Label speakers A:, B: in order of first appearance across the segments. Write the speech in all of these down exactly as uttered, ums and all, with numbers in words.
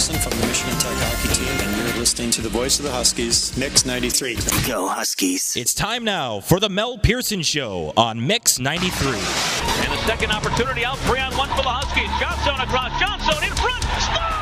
A: Pearson from the Michigan Tech hockey team, and you're listening to the voice of the Huskies, Mix ninety-three.
B: Go Huskies.
C: It's time now for the Mel Pearson Show on Mix ninety-three.
D: And the second opportunity out, three on one for the Huskies. Johnstone across, Johnstone in front, score!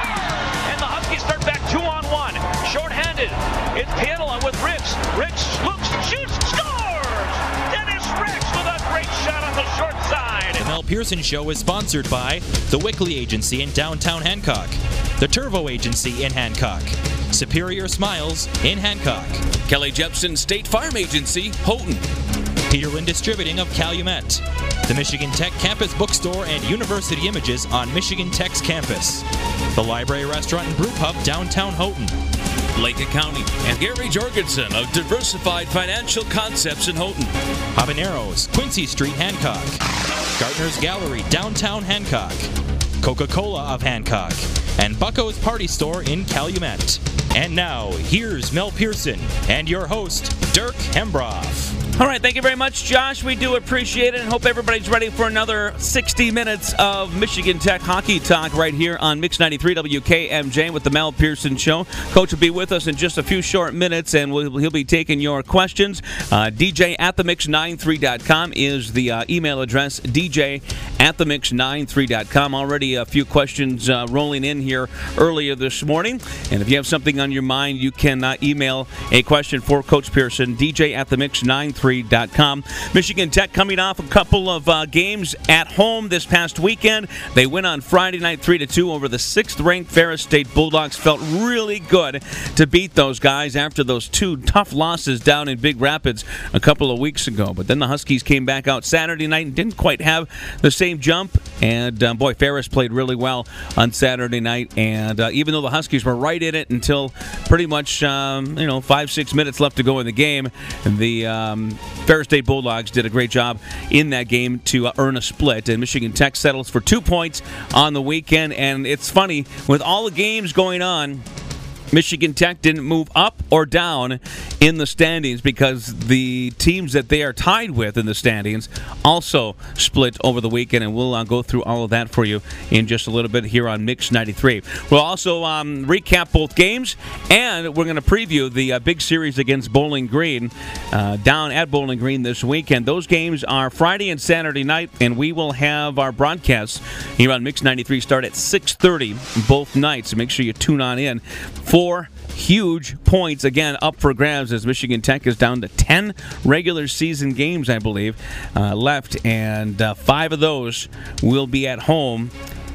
D: And the Huskies start back two on one. Short-handed, it's Pianola with Ricks. Ricks looks, shoots, scores! Dennis Ricks with a great shot on the short side.
C: The Mel Pearson Show is sponsored by the Wickley Agency in downtown Hancock, the Turvo Agency in Hancock, Superior Smiles in Hancock,
E: Kelly Jepson State Farm Agency, Houghton,
C: Peterlin Distributing of Calumet, the Michigan Tech Campus Bookstore and University Images on Michigan Tech's campus, the Library Restaurant and Brew Pub downtown Houghton,
E: Lake County, and Gary Jorgensen of Diversified Financial Concepts in Houghton,
C: Habaneros, Quincy Street, Hancock, Gartner's Gallery, downtown Hancock, Coca-Cola of Hancock, and Bucko's Party Store in Calumet. And now, here's Mel Pearson and your host, Dirk Hembroff.
D: All right, thank you very much, Josh. We do appreciate it and hope everybody's ready for another sixty minutes of Michigan Tech hockey talk right here on Mix ninety-three W K M J with the Mel Pearson Show. Coach will be with us in just a few short minutes, and we'll, he'll be taking your questions. Uh, D J at the mix ninety-three dot com is the uh, email address, D J at the mix ninety-three dot com. Already a few questions uh, rolling in here earlier this morning, and if you have something on your mind, you can uh, email a question for Coach Pearson, D J at the mix ninety-three dot com. Michigan Tech coming off a couple of uh, games at home this past weekend. They win on Friday night three to two over the sixth-ranked Ferris State Bulldogs. Felt really good to beat those guys after those two tough losses down in Big Rapids a couple of weeks ago. But then the Huskies came back out Saturday night and didn't quite have the same jump. And, uh, boy, Ferris played really well on Saturday night. And uh, even though the Huskies were right in it until pretty much, um, you know, five, six minutes left to go in the game, the um, Ferris State Bulldogs did a great job in that game to uh, earn a split. And Michigan Tech settles for two points on the weekend. And it's funny, with all the games going on, Michigan Tech didn't move up or down in the standings because the teams that they are tied with in the standings also split over the weekend, and we'll uh, go through all of that for you in just a little bit here on Mix ninety-three. We'll also um, recap both games, and we're going to preview the uh, big series against Bowling Green uh, down at Bowling Green this weekend. Those games are Friday and Saturday night, and we will have our broadcasts here on Mix ninety-three start at six thirty both nights, so make sure you tune on in. Four huge points, again, up for grabs as Michigan Tech is down to ten regular season games, I believe, uh, left, and uh, five of those will be at home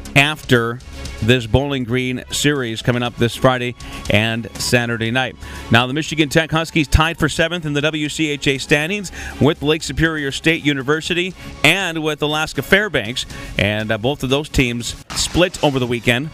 D: after this Bowling Green series coming up this Friday and Saturday night. Now, the Michigan Tech Huskies tied for seventh in the W C H A standings with Lake Superior State University and with Alaska Fairbanks, and uh, both of those teams split over the weekend.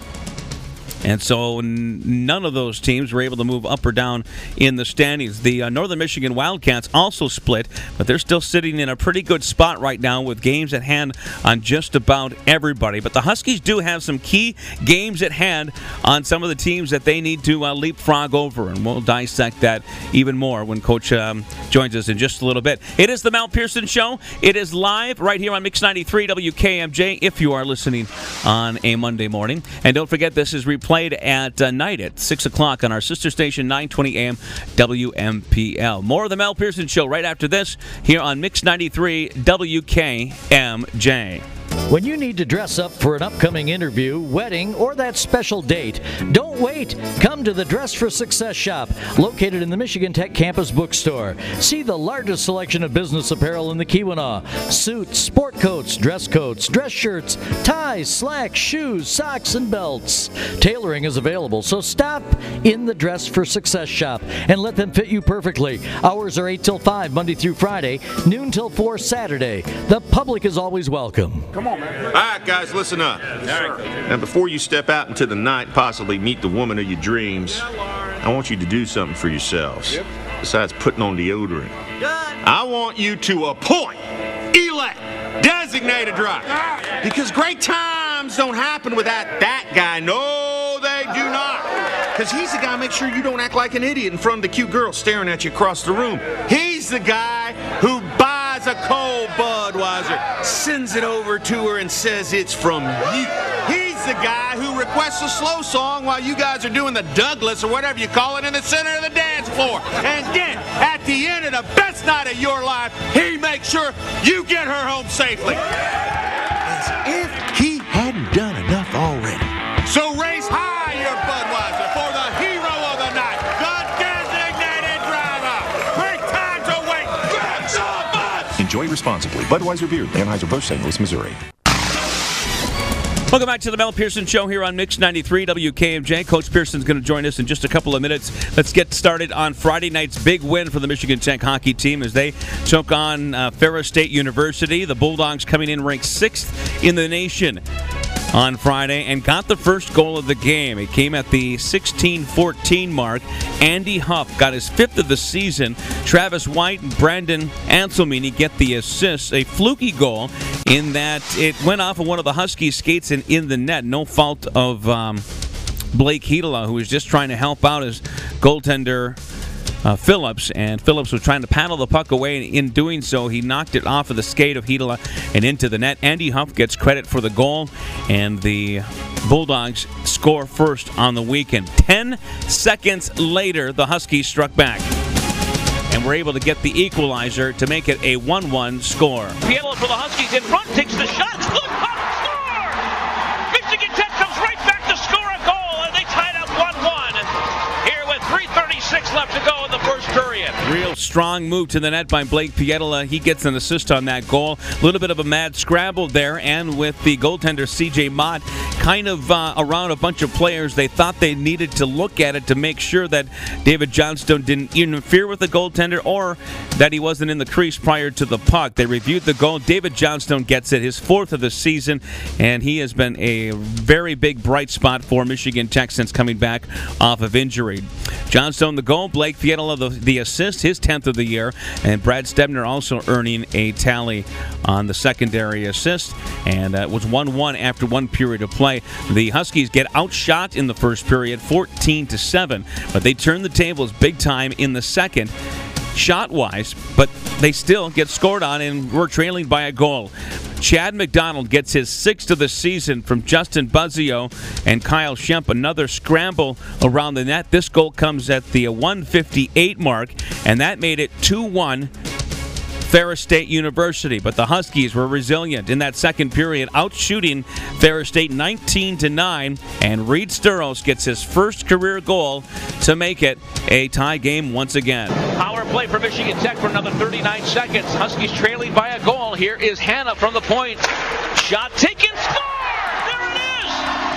D: And so n- none of those teams were able to move up or down in the standings. The uh, Northern Michigan Wildcats also split, but they're still sitting in a pretty good spot right now with games at hand on just about everybody. But the Huskies do have some key games at hand on some of the teams that they need to uh, leapfrog over, and we'll dissect that even more when Coach um, joins us in just a little bit. It is the Mel Pearson Show. It is live right here on Mix ninety-three W K M J if you are listening on a Monday morning. And don't forget, this is replayed at uh, night at six o'clock on our sister station, nine twenty A M W M P L. More of the Mel Pearson Show right after this here on Mix ninety-three W K M J.
F: When you need to dress up for an upcoming interview, wedding, or that special date, don't wait. Come to the Dress for Success shop, located in the Michigan Tech Campus Bookstore. See the largest selection of business apparel in the Keweenaw. Suits, sport coats, dress coats, dress shirts, ties, slacks, shoes, socks, and belts. Tailoring is available, so stop in the Dress for Success shop and let them fit you perfectly. Hours are eight till five, Monday through Friday, noon till four Saturday. The public is always welcome.
G: Come on, man. All right, guys, listen up. Now, before you step out into the night, possibly meet the woman of your dreams, I want you to do something for yourselves. Yep. Besides putting on deodorant. Good. I want you to appoint, elect, designate a driver. Because great times don't happen without that guy. No, they do not. Because he's the guy who makes sure you don't act like an idiot in front of the cute girl staring at you across the room. He's the guy who buys a cold Budweiser, sends it over to her, and says it's from you. He's the guy who requests a slow song while you guys are doing the Douglas or whatever you call it in the center of the dance floor. And then, at the end of the best night of your life, he makes sure you get her home safely. As if he hadn't done enough already. So raise high your Budweiser for the hero of the night, the designated driver. Great time to wait. Get some Bud.
B: Enjoy responsibly. Budweiser Beer, Anheuser-Busch, Saint Louis, Missouri.
D: Welcome back to the Mel Pearson Show here on Mix ninety-three W K M J. Coach Pearson's going to join us in just a couple of minutes. Let's get started on Friday night's big win for the Michigan Tech hockey team as they took on uh, Ferris State University. The Bulldogs coming in ranked sixth in the nation on Friday and got the first goal of the game. It came at the sixteen fourteen mark. Andy Huff got his fifth of the season. Travis White and Brandon Anselmini get the assists. A fluky goal in that it went off of one of the Huskies' skates and in the net. No fault of um, Blake Hedela, who was just trying to help out his goaltender Uh, Phillips, and Phillips was trying to paddle the puck away, and in doing so, he knocked it off of the skate of Hedela and into the net. Andy Huff gets credit for the goal, and the Bulldogs score first on the weekend. Ten seconds later, the Huskies struck back and were able to get the equalizer to make it a one one score.
H: Pietla for the Huskies in front, takes the shot, good puck, score! Michigan Tech comes right back to score a goal, and they tied up one one here with three thirty-six left to go in the first period.
D: Real strong move to the net by Blake Pietla. He gets an assist on that goal. A little bit of a mad scramble there, and with the goaltender C J Mott kind of uh, around a bunch of players, they thought they needed to look at it to make sure that David Johnstone didn't interfere with the goaltender or that he wasn't in the crease prior to the puck. They reviewed the goal. David Johnstone gets it, his fourth of the season, and he has been a very big bright spot for Michigan Tech since coming back off of injury. Johnstone the goal, Blake Pietla the, the assist, his tenth of the year, and Brad Stebner also earning a tally on the secondary assist, and uh, it was one one after one period of play. The Huskies get outshot in the first period, fourteen to seven, but they turn the tables big time in the second, shot-wise, but they still get scored on, and we're trailing by a goal. Chad McDonald gets his sixth of the season from Justin Buzzio and Kyle Schemp. Another scramble around the net. This goal comes at the one fifty-eight mark, and that made it two one Ferris State University. But the Huskies were resilient in that second period, outshooting Ferris State nineteen to nine, and Reed Sturos gets his first career goal to make it a tie game once again.
H: Power play for Michigan Tech for another thirty-nine seconds. Huskies trailing by a goal. Here is Hanna from the point. Shot taken, score! There it is!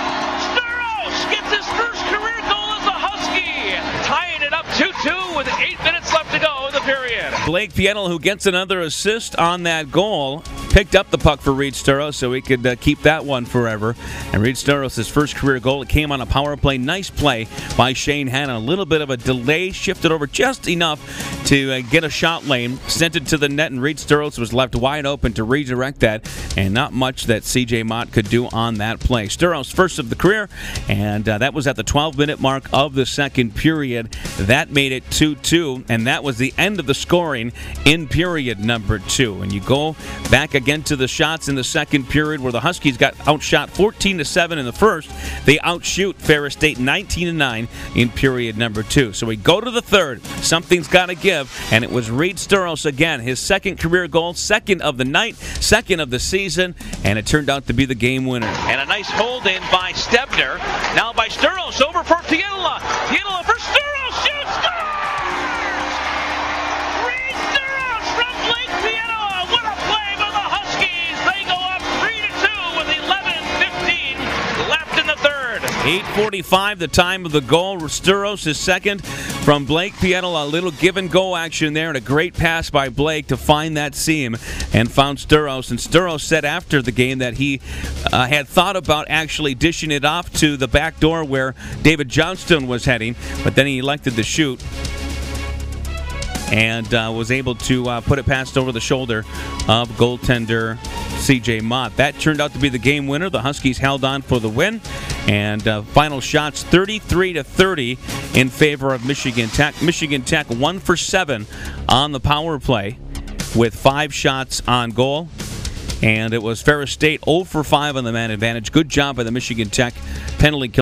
H: Sturos gets his first career goal as a Husky, tying it up two two with eight minutes left to go in the period.
D: Blake Pietla, who gets another assist on that goal, picked up the puck for Reed Sturos so he could uh, keep that one forever. And Reed Sturos, his first career goal, it came on a power play. Nice play by Shane Hanna. A little bit of a delay, shifted over just enough to uh, get a shot lane, sent it to the net, and Reed Sturos was left wide open to redirect that, and not much that C J Mott could do on that play. Sturos, first of the career, and uh, that was at the twelve-minute mark of the second period. That made it two two, and that was the end of the scoring in period number two. And you go back again to the shots in the second period where the Huskies got outshot fourteen to seven in the first. They outshoot Ferris State nineteen to nine in period number two. So we go to the third. Something's got to give, and it was Reed Sturos again, his second career goal, second of the night, second of the season, and it turned out to be the game winner.
H: And a nice hold in by Stebner. Now by Sturos, over for Pietla. Pietla for Sturos, shoots, scores! Reed Sturos from Blake Pietla. What a play by the Huskies. They go up three to two with eleven fifteen left in the third.
D: eight forty-five, the time of the goal. Sturos is second from Blake Pietla. A little give-and-go action there, and a great pass by Blake to find that seam and found Sturos. And Sturos said after the game that he uh, had thought about actually dishing it off to the back door where David Johnstone was heading, but then he elected to shoot and uh, was able to uh, put it past over the shoulder of goaltender C J Mott. That turned out to be the game winner. The Huskies held on for the win, and uh, final shots thirty-three to thirty in favor of Michigan Tech. Michigan Tech one for seven on the power play with five shots on goal. And it was Ferris State oh for five on the man advantage. Good job by the Michigan Tech penalty kill.